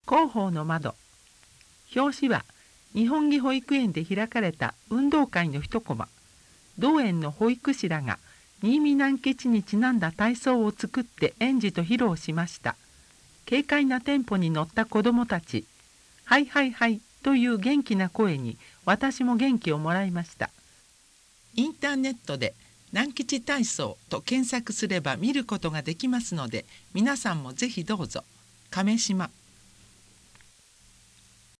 広報の窓。表紙は日本義保育園で開かれた運動会の一コマ。同園の保育士らが新見南吉にちなんだ体操を作って園児と披露しました。軽快なテンポに乗った子どもたち。はいはいはいという元気な声に私も元気をもらいました。インターネットで南吉体操と検索すれば見ることができますので、皆さんもぜひどうぞ。亀島。